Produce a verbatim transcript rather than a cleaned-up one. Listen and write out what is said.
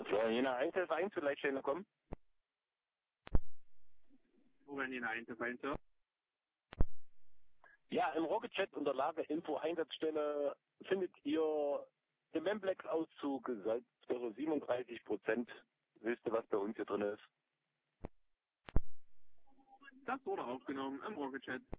So, Jena eins F eins, vielleicht schneller kommen. Wo werden Jena eins F eins, ja? Ja, im Rocket Chat unter Lage Info Einsatzstelle findet ihr den Memblex-Auszug, Salzsäure siebenunddreißig Prozent. Wisst ihr, was bei uns hier drin ist? Das wurde aufgenommen im Rocket Chat.